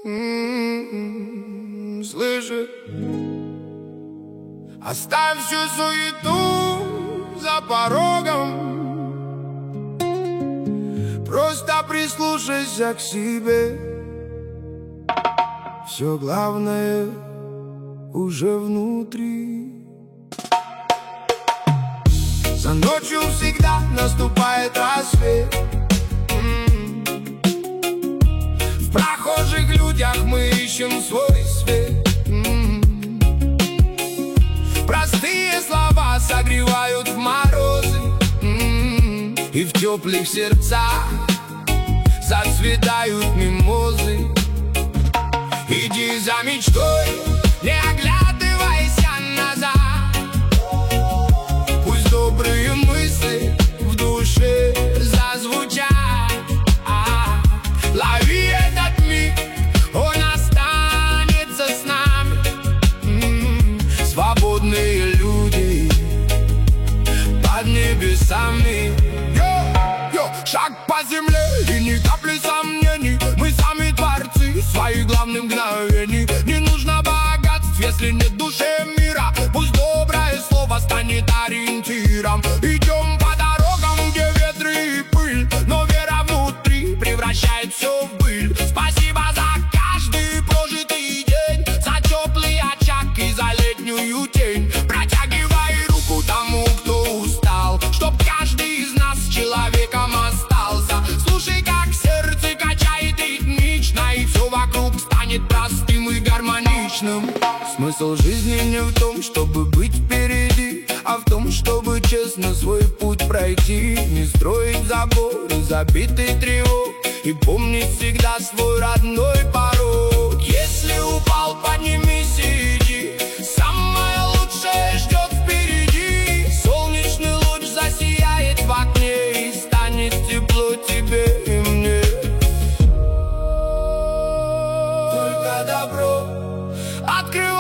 Слышишь? Оставь всю суету за порогом, просто прислушайся к себе. Все главное уже внутри. За ночью всегда наступает рассвет. В прохожих людях мы ищем свой свет. Простые слова согревают в морозы, и в теплых сердцах зацветают мимозы. Иди за мечтой, не оглядывайся назад. Пусть добрые мысли в душе зазвучат. Лови этот миг, он останется с нами. Свободные люди под небесами. Шаг по земле и ни капли сомнений. Мы сами творцы своих главных мгновений. Не нужно богатств, если нет души мира. Пусть доброе слово станет ориентиром. Идем по дорогам, где ветры и пыль, но вера внутри превращает все в пыль. Спасибо за каждый прожитый день, за теплый очаг и за летнюю тень. Протягивай руку тому, кто устал, чтоб каждый из нас человеком остался. Слушай, как сердце качает ритмично, и все вокруг станет простым и гармоничным. Смысл жизни не в том, чтобы быть впереди, а в том, чтобы честно свой путь пройти. Не строить заборы, забитый тревог, и помнить всегда свой родной порог. Если упал, поднимись и иди. Самое лучшее ждет впереди. Солнечный луч засияет в окне, и станет тепло тебе и мне. Только добро открывай.